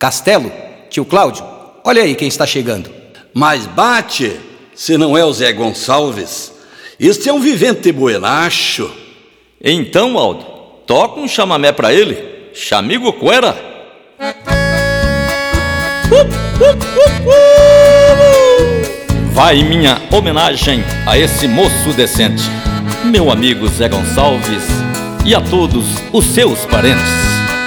Castelo, tio Cláudio, olha aí quem está chegando. Mas bate, se não é o Zé Gonçalves. Este é um vivente buenacho. Então, Aldo, toca um chamamé pra ele. Chamigo Cuera. Vai minha homenagem a esse moço decente, meu amigo Zé Gonçalves, e a todos os seus parentes.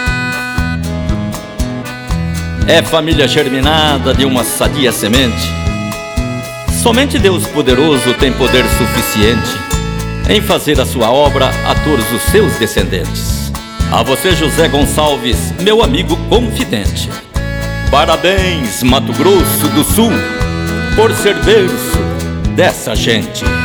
É família germinada de uma sadia semente. Somente Deus poderoso tem poder suficiente em fazer a sua obra a todos os seus descendentes. A você, José Gonçalves, meu amigo confidente. Parabéns, Mato Grosso do Sul, por ser berço dessa gente.